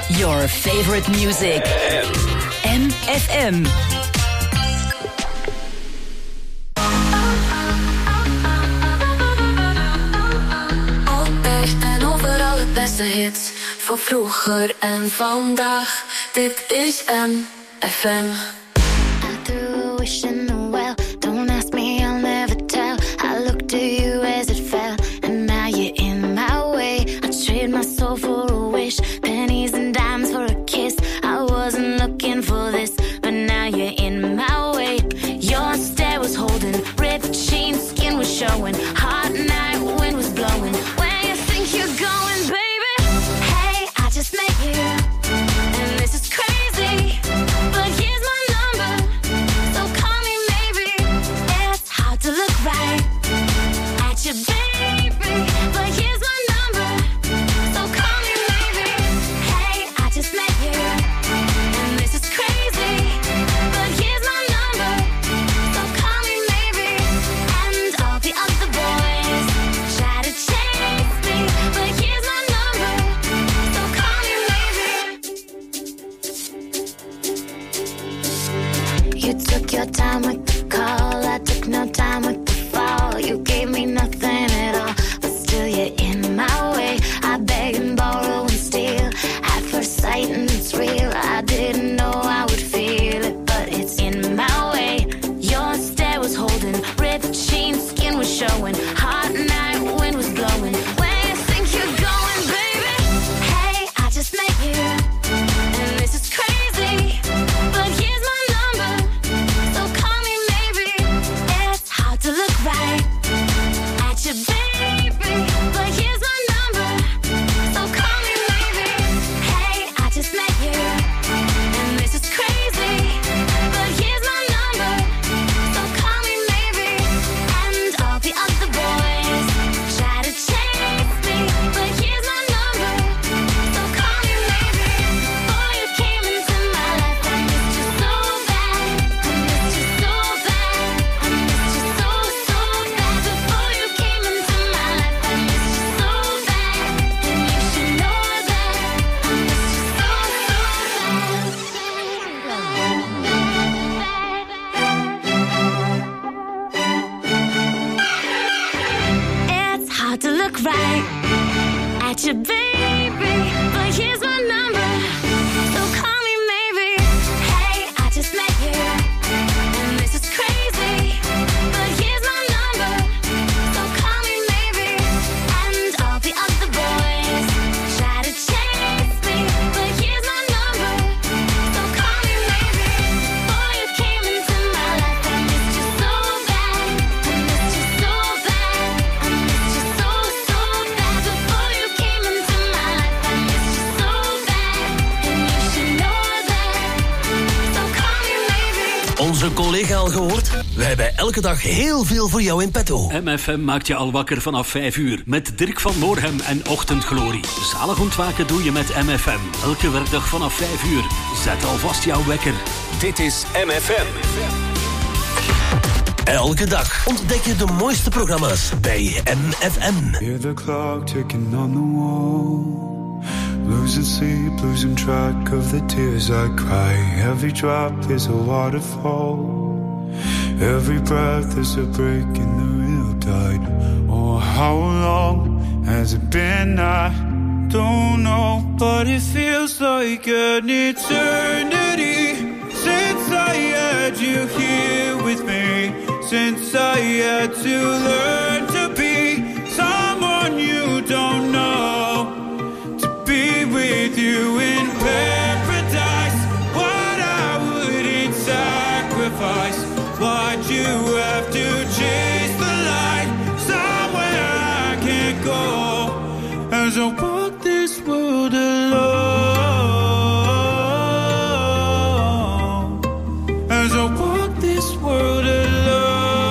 Your favorite music. MFM. En overal het beste hits. Van vroeger en vandaag. Dit is MFM. I threw a wish in the well. Don't ask me, I'll never tell. I looked at you as it fell, and now you're in my way. I trade my soul for a wish, pennies and dimes for a kiss. I wasn't looking for this, but now you're in my way. Your stare was holding, ripped jeans, skin was showing. Hot night, wind was blowing. Where you think you're going, baby? Hey, I just met you, and this is crazy. But here's my number, so call me maybe. It's hard to look right at you, baby. But here's my number, so call me maybe. Hey, I just met you, and this is crazy. But here's my number, so call me maybe. And all the other boys try to chase me, but here's my number, so call me maybe. You took your time with the call, I took no time with the fall. You gave me nothing at all, but still you're in my way. I beg and borrow and steal at first sight, and it's real. I didn't know I would feel it, but it's in my way. Your stare was holding, ripped jeans, skin was showing. Hot night, wind was blowing. Where you think you're going, baby? Hey, I just met you, and this is crazy. But here's my number, so call me maybe. It's hard to look right at you, baby. But here's my number, so call me maybe. Hey, I just met you, and this is crazy. But here's my number, so call me maybe. And all the other boys try to chase me, but here's my number, so call me maybe. Before you came into my life, I missed you so bad. I missed you so bad. I missed you so, so bad. Before you came into my life, I missed you so bad. And you should know that I missed you so, It's hard to look right at you, baby. But here's my number, so call me maybe. Hey, I just met you, and this is crazy. But here's my number, so call me maybe. And all the other boys try to chase me, but here's my number, so call me maybe. Before you came into my life, I missed you so bad. I missed you so bad. I missed you so, so bad. Before you came into my life, I missed you so bad. And you should know that, so call me maybe. Onze collega al gehoord? We hebben elke dag heel veel voor jou in petto. MFM maakt je al wakker vanaf 5 uur. Met Dirk van Moorhem en Ochtendglorie. Zalig ontwaken doe je met MFM. Elke werkdag vanaf 5 uur. Zet alvast jouw wekker. Dit is MFM. Elke dag ontdek je de mooiste programma's bij MFM. Hear the clock ticking on the wall. Losing sleep, losing track of the tears I cry. Every drop is a waterfall. Every breath is a break in the real tide. Oh, how long has it been? I don't know, but it feels like an eternity since I had you here with me. Since I had to learn to be someone you don't know, to be with you in paradise. What I wouldn't sacrifice, what you have to chase the light, somewhere I can't go as I walk this world alone. As I walk this world alone.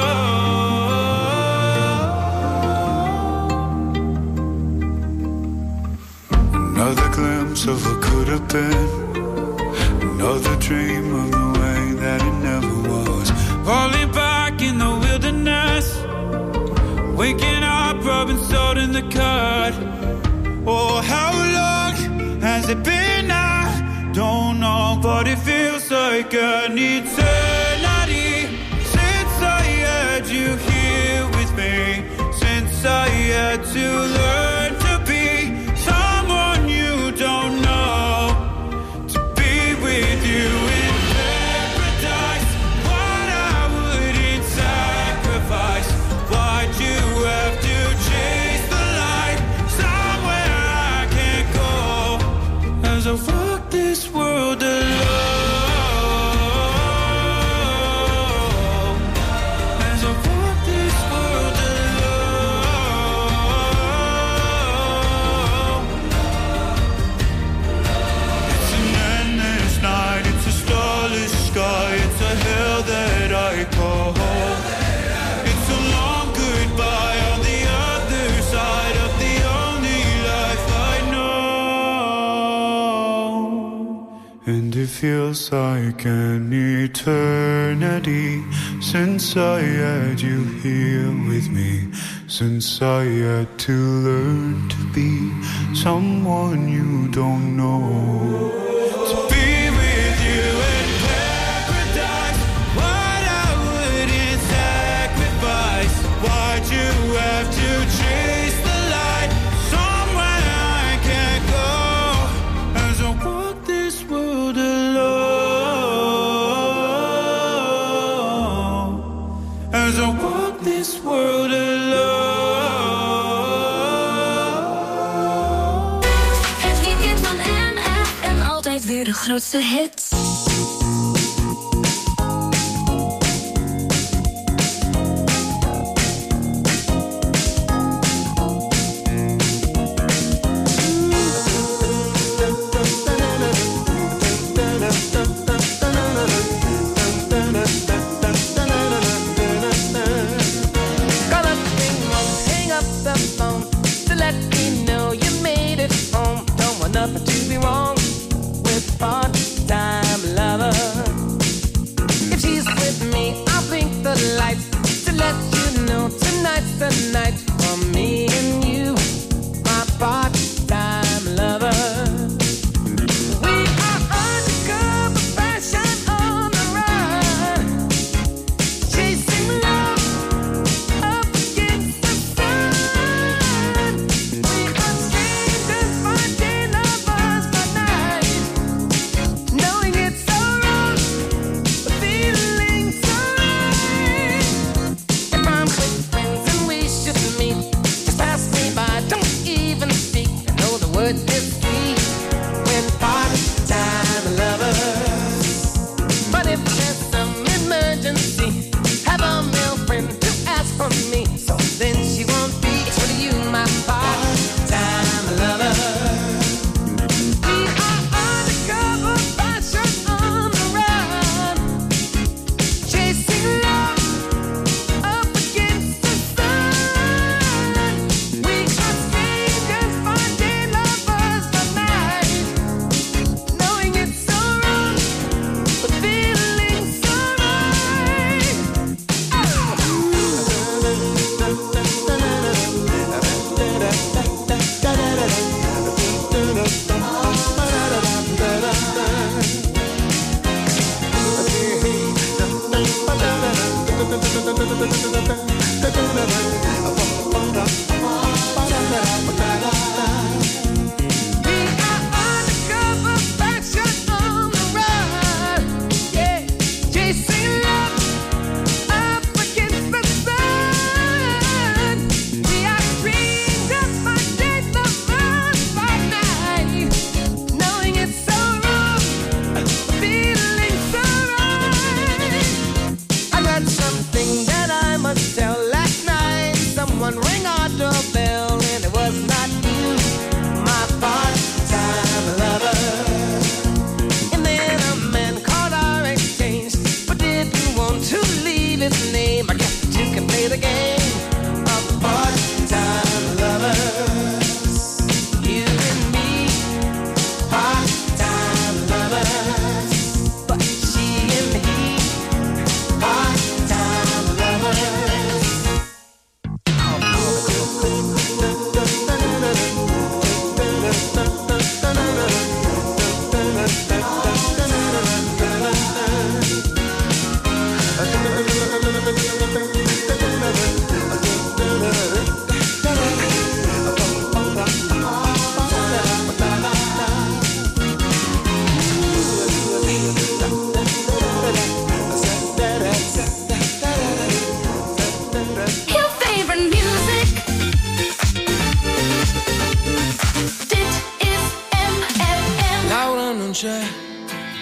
Another glimpse of what could have been. Another dream of the way that it never was. Falling back in the wilderness. Waking up, rubbing salt in the cut. Oh, how long has it been now? But it feels like an eternity since I had you here with me, since I had to learn to be someone you don't know, to be with you in paradise. What I wouldn't sacrifice. Why'd you have to chase the light somewhere I can't go? As I walk this world alone, as I walk this world alone. It's an endless night, it's a starless sky, it's a hell that I call home. It's a long goodbye on the other side of the only life I know. And it feels like an eternity since I had you here with me, since I had to learn to be someone you don't know. To be with you in paradise, what I wouldn't sacrifice. Why'd you have to chase the light somewhere I can't go? As I walk this world alone, as I walk this world alone. Het weekend van MFM, altijd weer de grootste hits. Call up ring won't hang up the phone to let me know you made it home. Don't want nothing to be wrong with part-time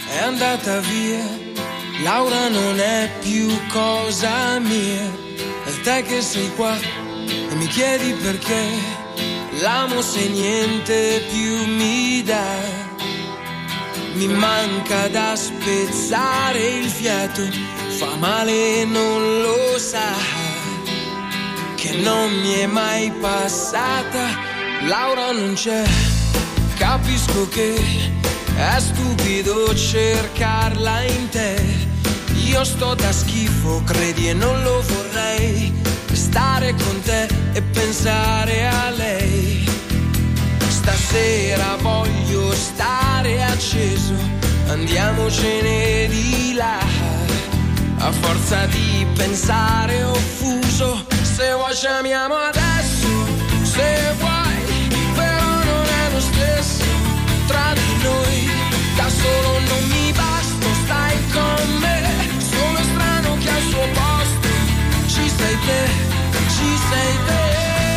è andata via, Laura non è più cosa mia, è te che sei qua e mi chiedi perché, l'amo se niente più mi dà. Mi manca da spezzare il fiato, fa male e non lo sa, che non mi è mai passata. Laura non c'è, capisco che è stupido cercarla in te. Io sto da schifo, credi, e non lo vorrei, stare con te e pensare a lei. Stasera voglio stare acceso, andiamocene di là. A forza di pensare offuso, se vuoi ci amiamo adesso, se vuoi, però non è lo stesso tra di noi. Da solo non mi basta, stai con me, sono strano che al suo posto ci sei te, ci sei te.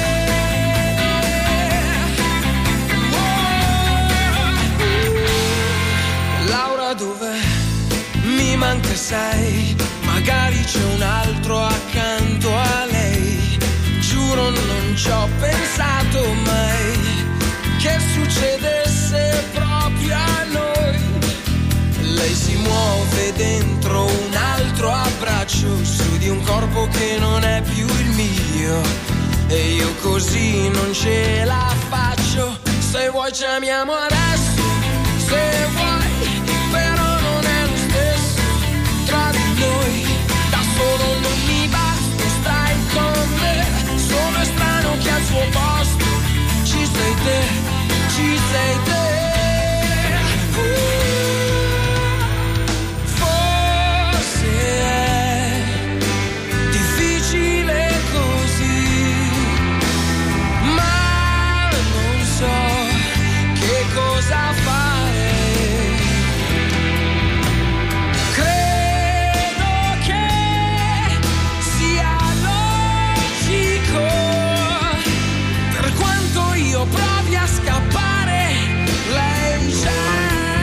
Dov'è? Mi manca, sai, magari c'è un altro accanto a lei. Giuro non ci ho pensato mai che succedesse proprio a noi. Lei si muove dentro un altro abbraccio, su di un corpo che non è più il mio, e io così non ce la faccio. Se vuoi ci amiamo adesso, se vuoi, però non è lo stesso tra di noi. Da solo non mi basta, stai con me, sono strano che al suo posto ci sei te, ci sei te. Forse è difficile così, ma non so che cosa fare. Provi a scappare, lei c'è.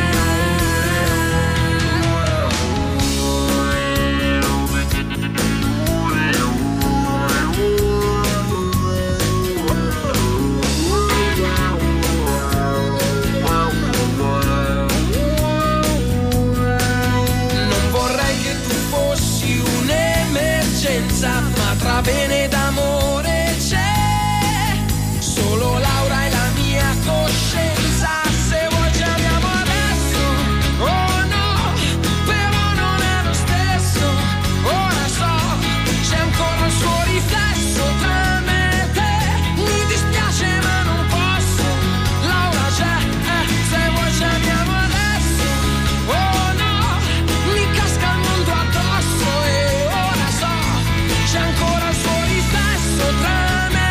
Non vorrei che tu fossi un'emergenza, ma tra bene ed amore c'è solo Laura e la mia coscienza. Se vuoi ci amiamo adesso, oh no, però non è lo stesso. Ora so, c'è ancora il suo riflesso tra me e te. Mi dispiace ma non posso, Laura c'è, se vuoi ci amiamo adesso, oh no, mi casca il mondo addosso. E ora so, c'è ancora il suo riflesso tra me.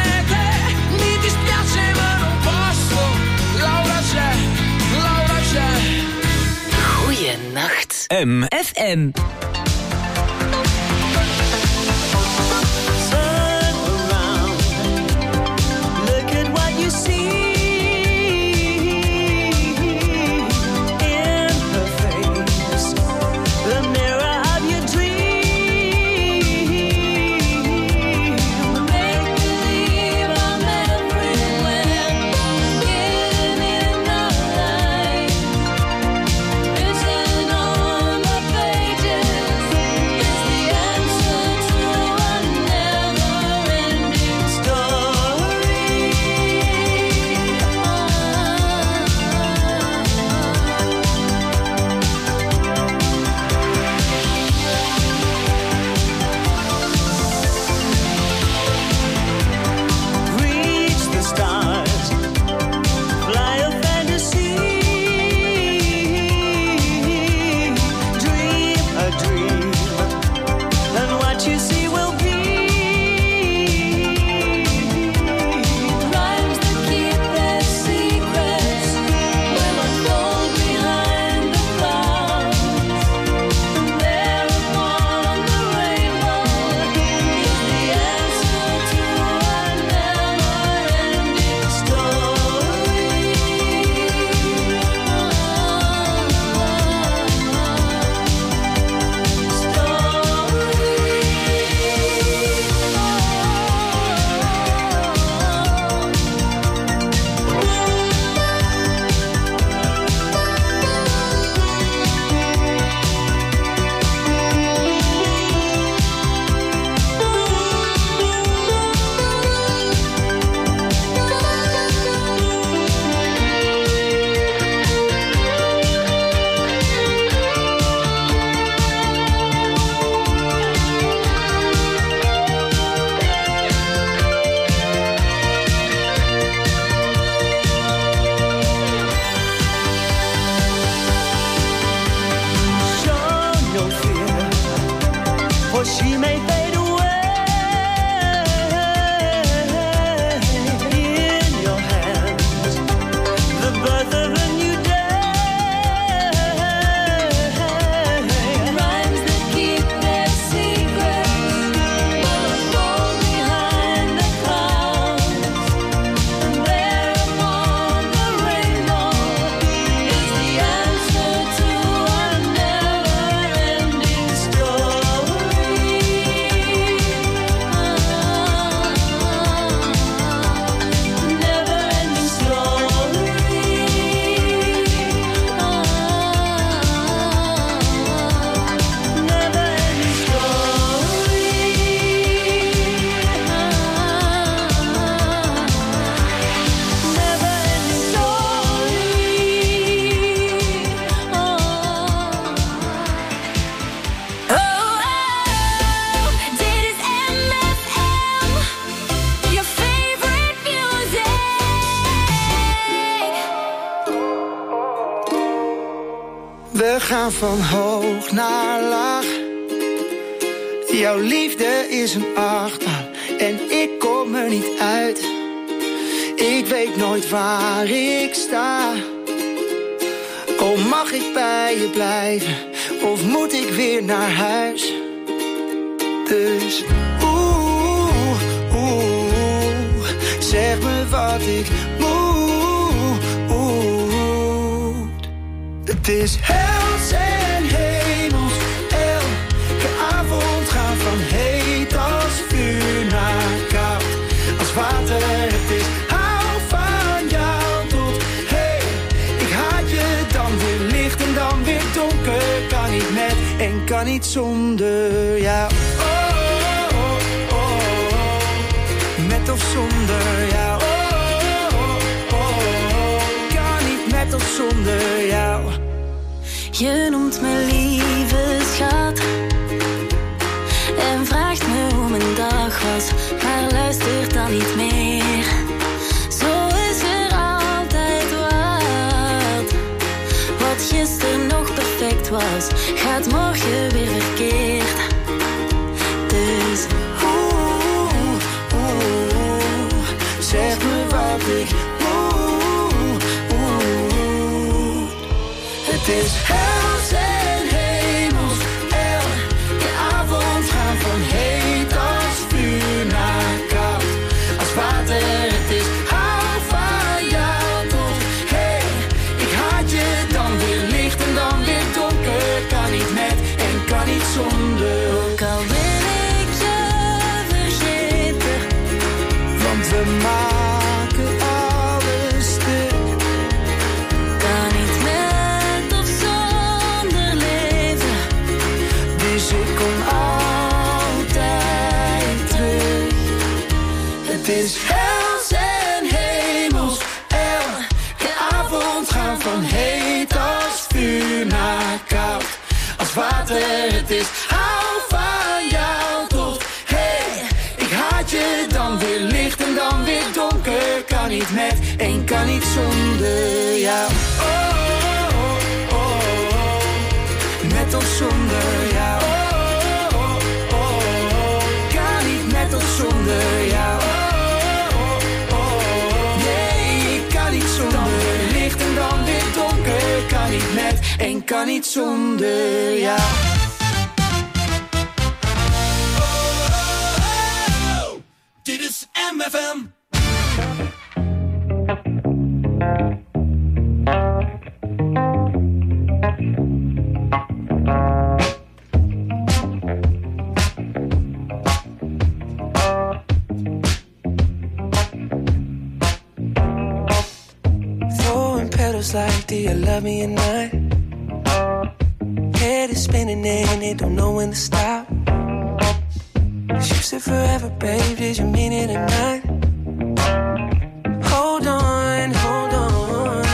Goeienacht. FM. Written on the pages. gaan van hoog naar laag. Jouw liefde is een achtbaan en ik kom er niet uit. Ik weet nooit waar ik sta. Oh, mag ik bij je blijven of moet ik weer naar huis? Dus zeg me wat ik moet. Het is hels en hemels. Elke avond gaan van heet als vuur naar koud als water. Het is hou van jou tot hey. Ik haat je, dan weer licht en dan weer donker. Kan niet met en kan niet zonder jou. Met of zonder jou. Kan niet met of zonder jou. Je noemt me lieve schat en vraagt me hoe mijn dag was, maar luistert dan niet meer. Zo is er altijd wat gisteren nog perfect was, gaat morgen weer verkeerd. Dus zeg me wat ik moet. Het is hels en hemels. Elke avond gaan van heet als vuur naar koud als water. Het is hou van jou tot hey. Ik haat je, dan weer licht en dan weer donker. Kan niet met en kan niet zonder. Ook al wil ik je vergeten, want we maken alles stuk. Kan niet met of zonder leven, dus ik kom altijd terug. Het is hels en hemels. Elke avond gaan van heet als vuur naar koud als water. Het is hou van jou tot hey. Ik haat je, dan weer licht en dan weer donker. Kan niet met en kan niet zonder jou. Met of zonder jou. Kan niet met of zonder jou. Nee, ik kan niet zonder. Dan weer licht en dan weer donker. Kan niet met en kan niet zonder jou. Dit is MFM. Throwing petals like, do you love me or not? Head is spinning and it don't know when to stop. You said forever, babe, did you mean it or not? Hold on, hold on.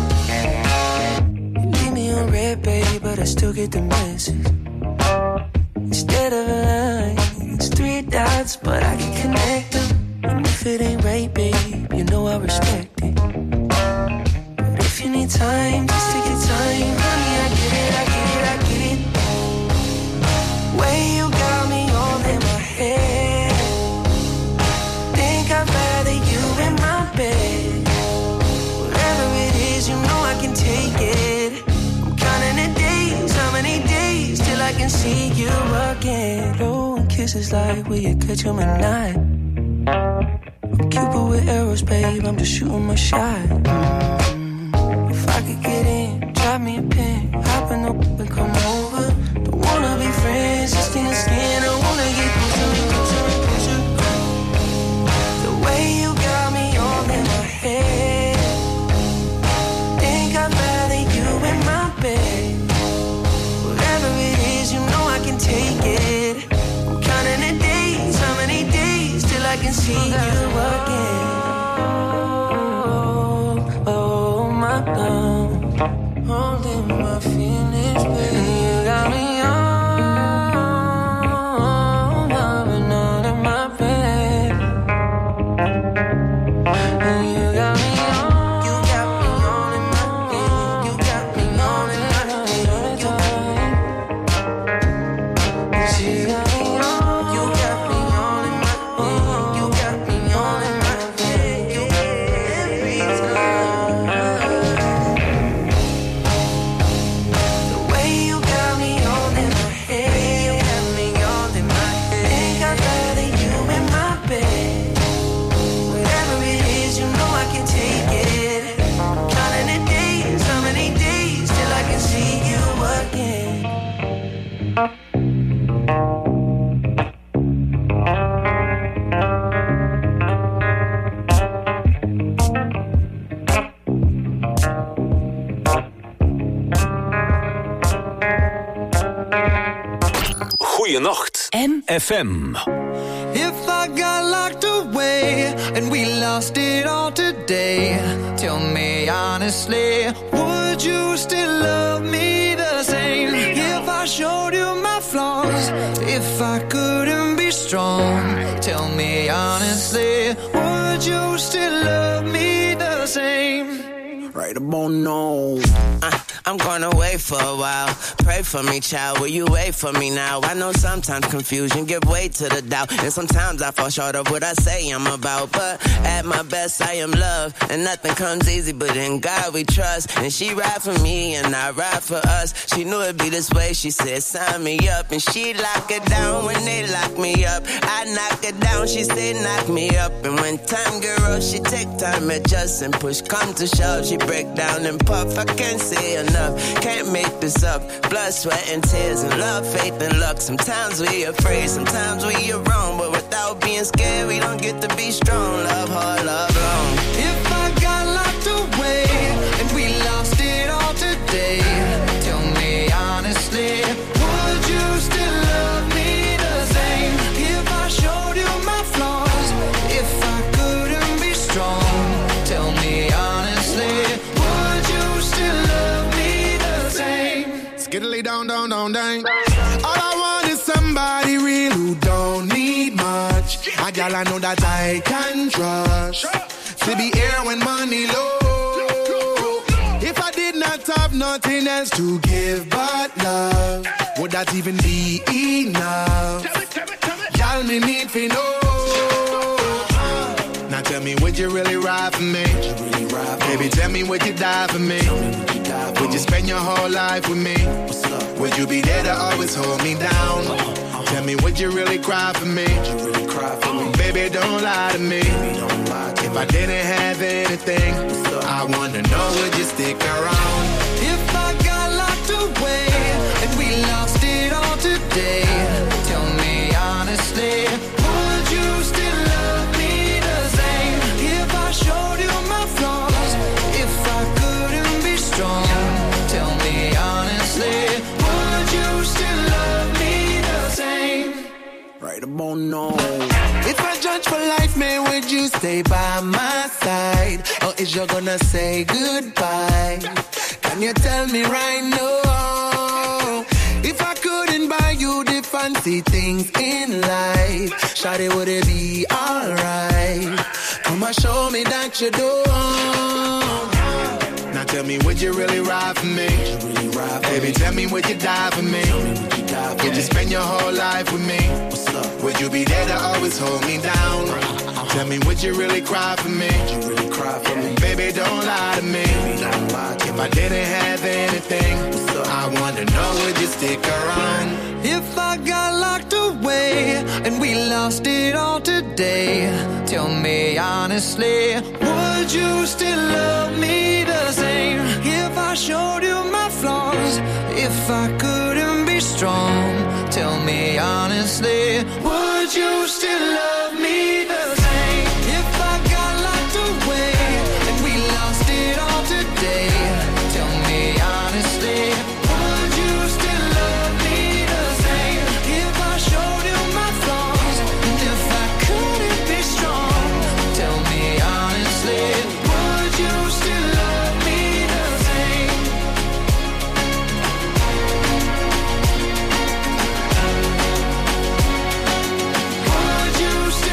You leave me on red, babe, but I still get the message. Instead of a line, it's 3 dots, but I can connect them. And if it ain't right, babe, you know I respect it. But if you need time, just take your time. Honey, I get it, I get it, I get it. Way you got me all in my head. Think I'd rather you in my bed. Whatever it is, you know I can take it. I'm counting the days, how many days till I can see you again. Blowing kisses like, will you catch 'em at night? I'm Cupid with arrows, babe, I'm just shooting my shot. If I could get in, drop me a pin, hop in the whip and come over. Don't wanna be friends, just skin to skin, I wanna get closer, closer, closer. The way you got me all in my head. Think I'd rather you in my bed. Whatever it is, you know I can take it. I'm counting the days, how many days till I can see you again. Oh my God, holding my feelings, baby. You got me on, loving all in my bed. And you got me on, you got me on in my bed. You got me on in my bed. Goeienacht, FM. If I got locked away and we lost it all today, tell me honestly, would you still love me the same? If I showed you my flaws, if I couldn't be strong, tell me honestly, would you still love me the same? Right about now. I'm gonna wait for a while. Pray for me, child. Will you wait for me now? I know sometimes confusion give way to the doubt, and sometimes I fall short of what I say I'm about. But at my best, I am love, and nothing comes easy. But in God we trust, and she ride for me, and I ride for us. She knew it'd be this way. She said, "Sign me up," and she lock it down when they lock me up. I knock it down. She said, "Knock me up," and when time get rough, she take time, adjust, and push come to shove. She break down and puff. I can't say enough. Can't make this up. Blood, sweat, and tears, and love, faith, and luck. Sometimes we afraid, sometimes we are wrong, but without being scared, we don't get to be strong. Love hard, love long. If I got locked away and we lost it all today, tell me honestly, would you still love me the same? If I showed you my flaws, if I couldn't be strong, tell me honestly, would you still love me the same? Skiddly down, down, down, down. All I want is somebody real who don't need much. A gal I know that I can trust. To be here when money low. If I did not have nothing else to give but love, would that even be enough? Y'all me need to know. Now tell me, would you really ride for me? Baby, tell me, would you die for me? Would you spend your whole life with me? Would you be there to always hold me down? Tell me, would you really cry for me? Baby, don't lie to me. If I didn't have anything, I wanna know, would you stick around? If I got locked away and we lost it all today, tell me honestly, would you still love me the same? If I showed you my flaws, if I couldn't be strong, tell me honestly, would you still love me the same? Right about now. If I judge for life, man, would you stay by my side? Or is you gonna say goodbye? Can you tell me right now? If I couldn't buy you the fancy things in life, shawty, would it be alright? Come and show me that you do. Now tell me, would you really ride for me? Baby, tell me, would you die for me? Would you spend your whole life with me? Would you be there to always hold me down? Tell me, would you really cry for me? Baby, don't lie to me. If I didn't have anything, I wanna know, would you stick around? If I got locked away and we lost it all today, tell me honestly, would you still love me the same? If I showed you my flaws, if I couldn't be strong, tell me honestly, would you still love me the same? If I got locked away and we lost it all today, tell me honestly, would you still love me the same? If I showed you my flaws, and if I couldn't be strong, tell me honestly, would you still love me the same? Would you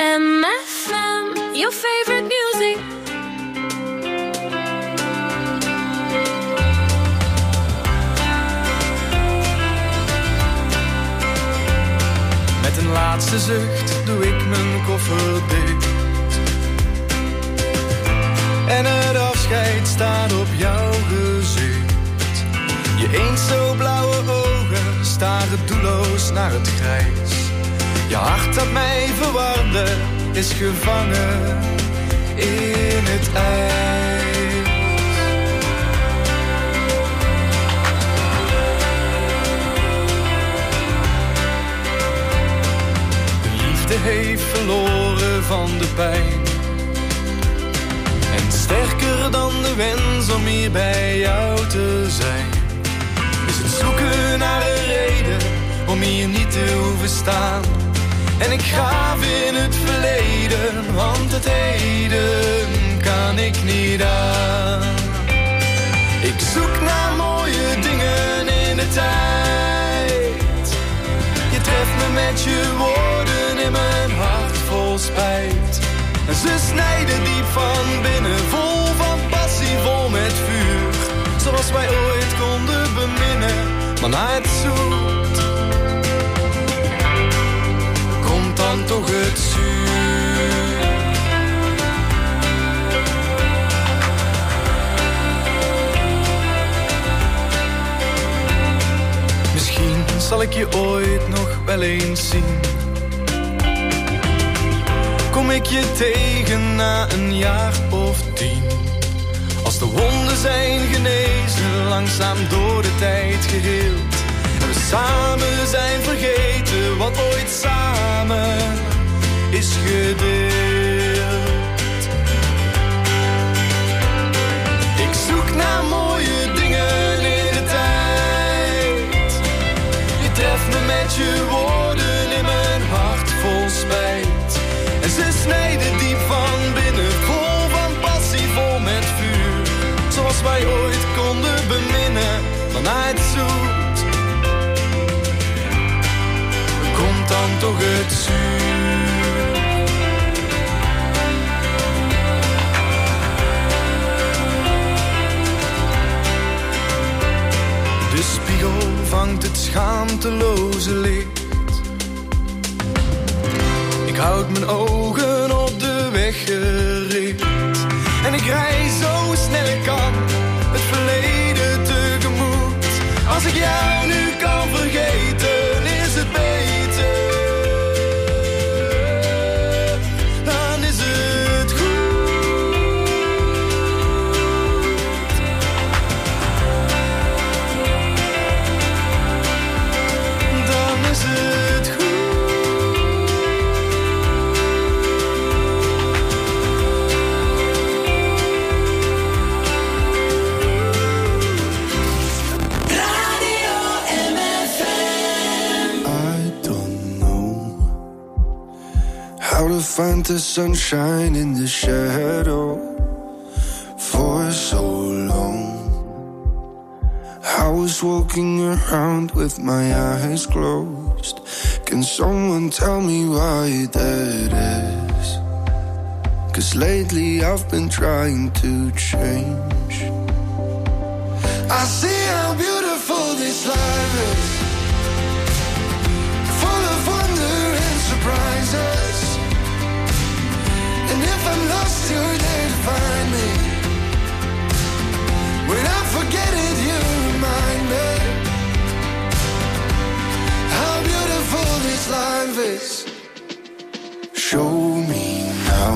MFM, your favorite music. Met een laatste zucht doe ik mijn koffer dicht. En het afscheid staat op jouw gezicht. Je eens zo blauwe ogen staren doelloos naar het grijs. Je hart dat mij verwarmde is gevangen in het ijs. De liefde heeft verloren van de pijn. En sterker dan de wens om hier bij jou te zijn, is het zoeken naar een reden om hier niet te hoeven staan. En ik graaf in het verleden, want het heden kan ik niet aan. Ik zoek naar mooie dingen in de tijd. Je treft me met je woorden in mijn hart vol spijt. En ze snijden diep van binnen, vol van passie, vol met vuur. Zoals wij ooit konden beminnen, maar na het zoet komt dan toch het zuur. Misschien zal ik je ooit nog wel eens zien. Kom ik je tegen na een jaar of 10. Als de wonden zijn genezen, langzaam door de tijd geheeld. En we samen zijn vergeten wat ooit samen is gedeeld. Ik zoek naar mooie dingen in de tijd. Je treft me met je woorden in mijn hart vol spijt. En ze snijden diep van binnen, vol van passie, vol met vuur. Zoals wij ooit konden beminnen, maar na het zoet komt dan toch het zuur. De spiegel vangt het schaamteloze licht. Ik houd mijn ogen op de weg gericht. En ik rij zo snel ik kan het verleden tegemoet. Als ik jou nu kan vergeten, is het beter. Dan is het goed. Dan is het goed. How to find the sunshine in the shadow for so long. I was walking around with my eyes closed. Can someone tell me why that is? 'Cause lately I've been trying to change. I see how beautiful this life is, full of wonder and surprises. And if I'm lost, you're there to find me. When I forget it, you remind me how beautiful this life is. Show me now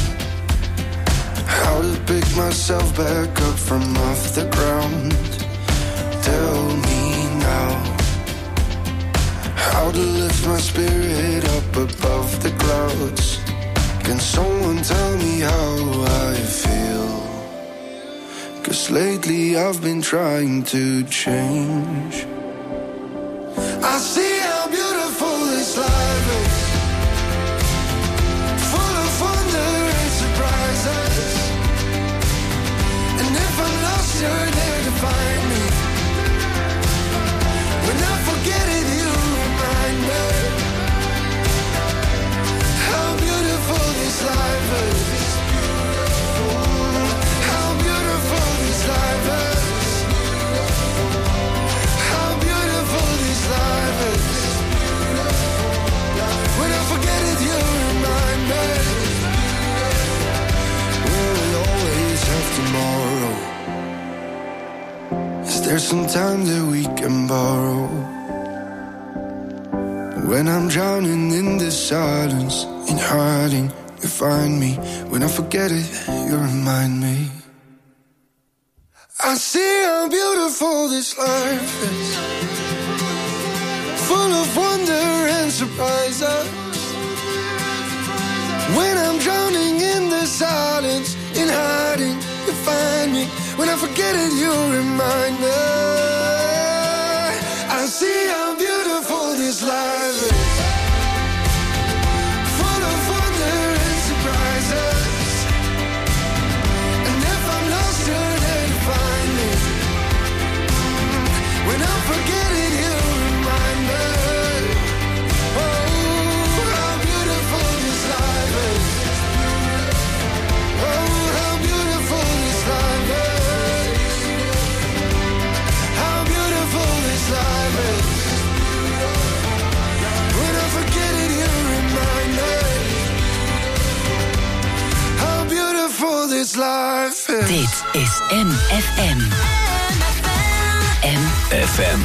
how to pick myself back up from off the ground. Tell me now how to lift my spirit up above the clouds. Can someone tell me how I feel? 'Cause lately I've been trying to change. I see how beautiful this life is, full of wonder and surprises. And if I'm lost, you're there to find me. When I forget it, you remind me how beautiful there's some time that we can borrow. When I'm drowning in the silence, in hiding, you find me. When I forget it, you remind me. I see how beautiful this life is, full of wonder and surprises. When I'm drowning in the silence, in hiding, you find me. When I forget it, you remind me. I see how beautiful this life is, full of wonder and surprises. And if I'm lost, you're there to find me. When I forget it, you remind me. Oh, how beautiful this life is. Oh, how beautiful this life is. How beautiful this life is. When I forget it, you remind me. How beautiful this life is. Dit is MFM. MFM.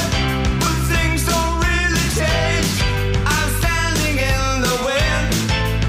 Things don't really change. I'm standing in the wind.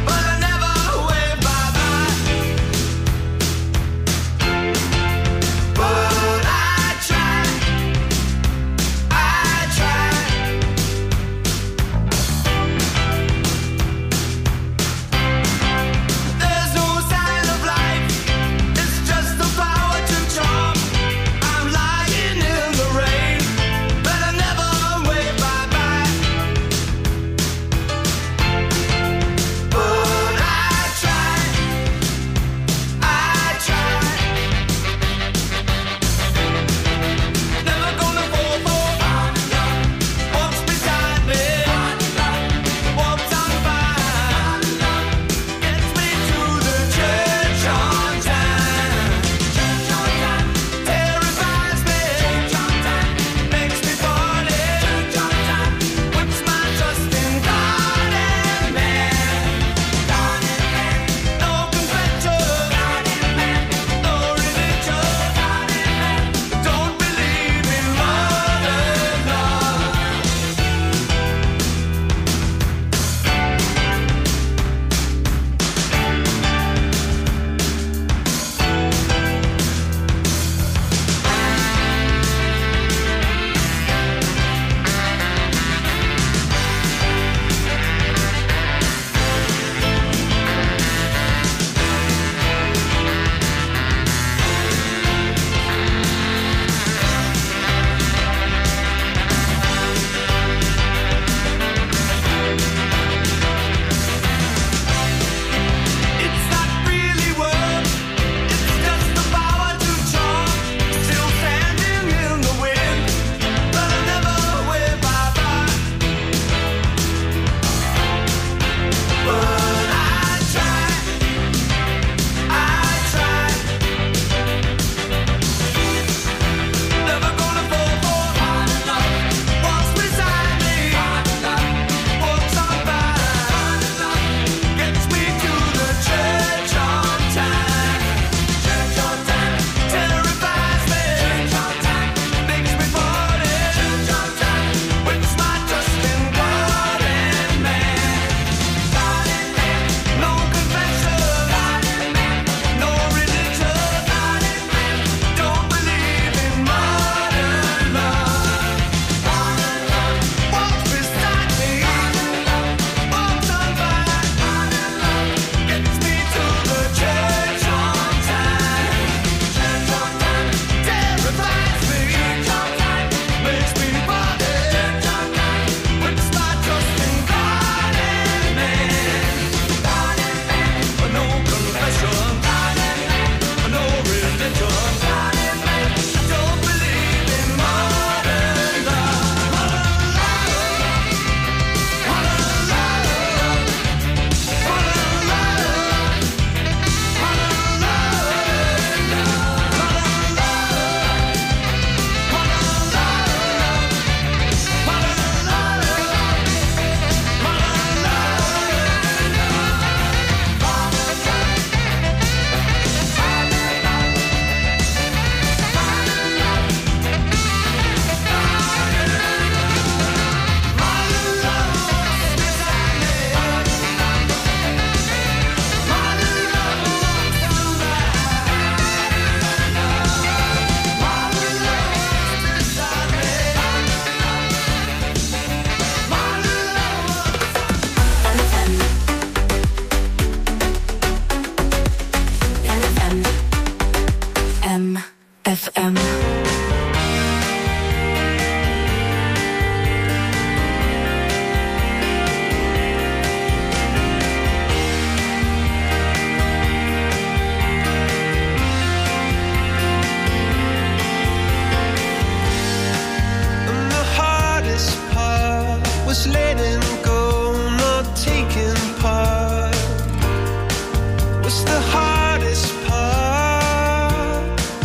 was letting go, not taking part, was the hardest part.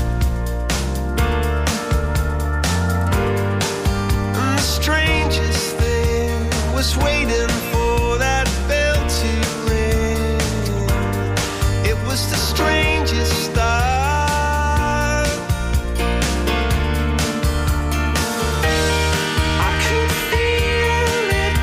And the strangest thing was waiting for that bell to ring. It was the strangest start. I could feel it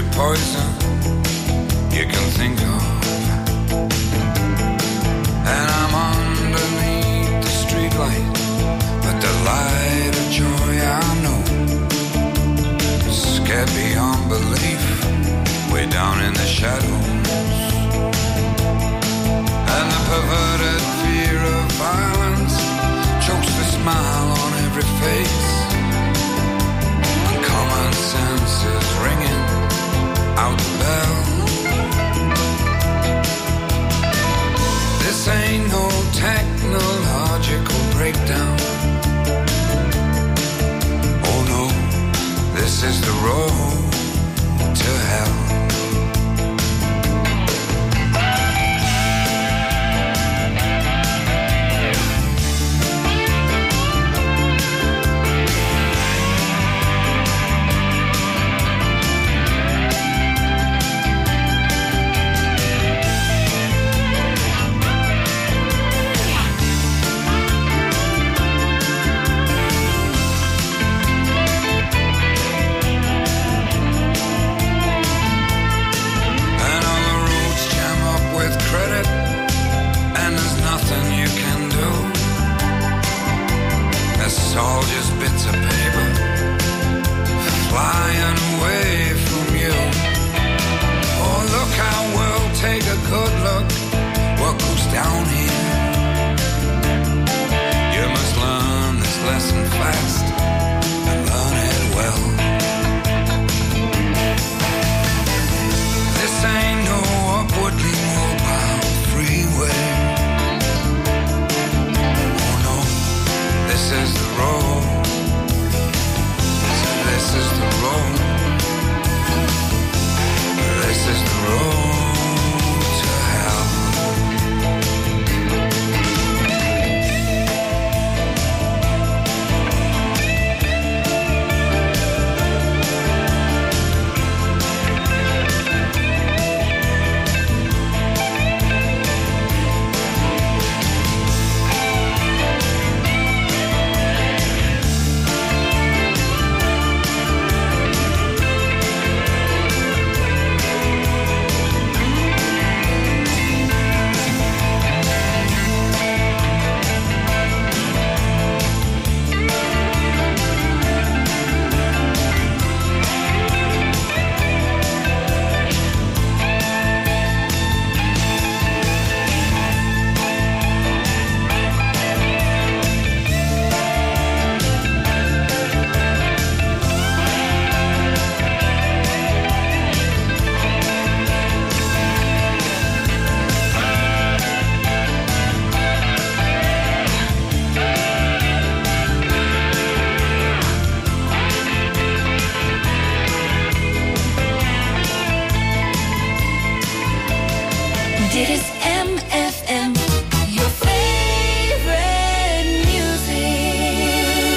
every poison you can think of. And I'm underneath the streetlight, but the light of joy I know, scared beyond belief, way down in the shadows. And the perverted fear of violence chokes the smile on every face. And common sense is ringing out the bell. This ain't no technological breakdown. Oh no, this is the road to hell. It's all just bits of paper flying away from you. Oh, look how we'll take a good look what goes down here. You must learn this lesson fast and learn it well. This ain't no upwardly mobile freeway. This is the road. So this is the road. This is the road to hell. Dit is MFM, your favorite music.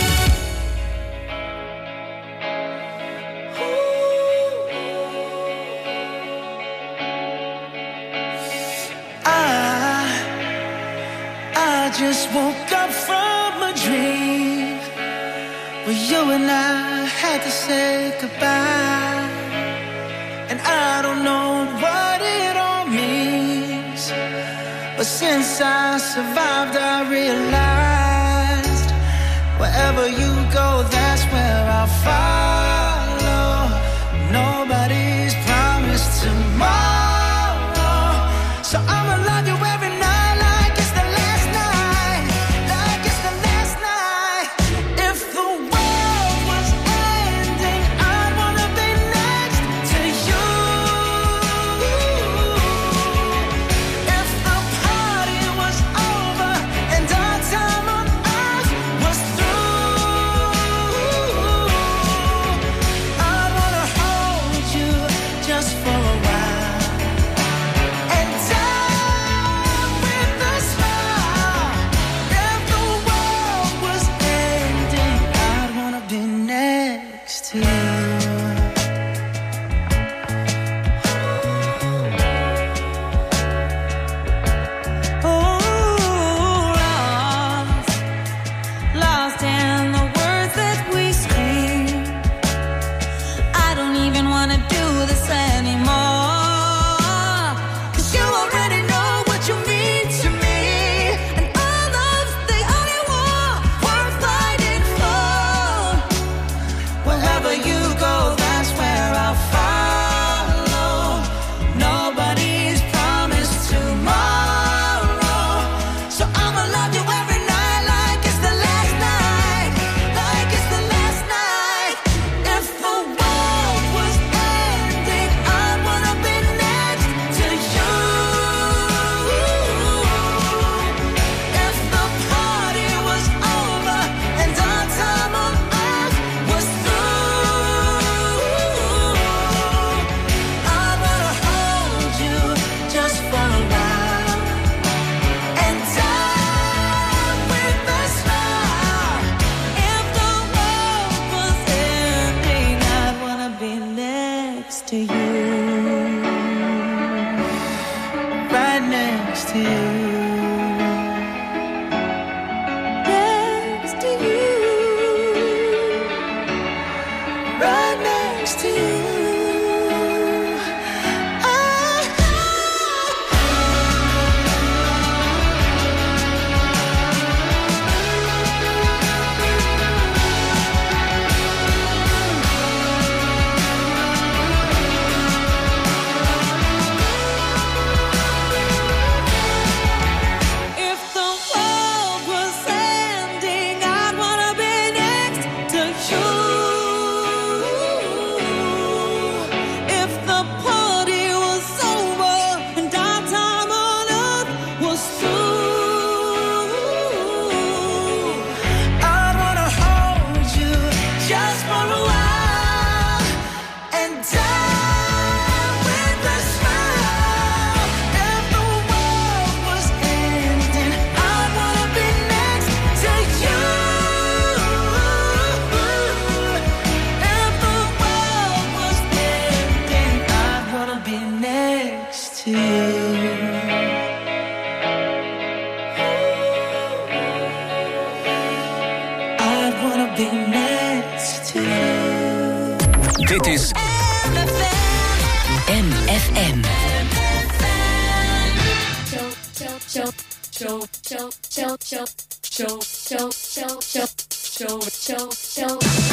I just woke up from a dream where you and I had to say goodbye. And I don't know what it all means, but since I survived, I realized wherever you go, that's where I'll follow. Nobody's promised tomorrow, so I'ma love you every night like it's the last night, like it's the last night. If the world was ending, I'd wanna be next to you. If the party was over and our time on earth was through, I'd wanna hold you just for a while. next to you. Dit is MFM. Show.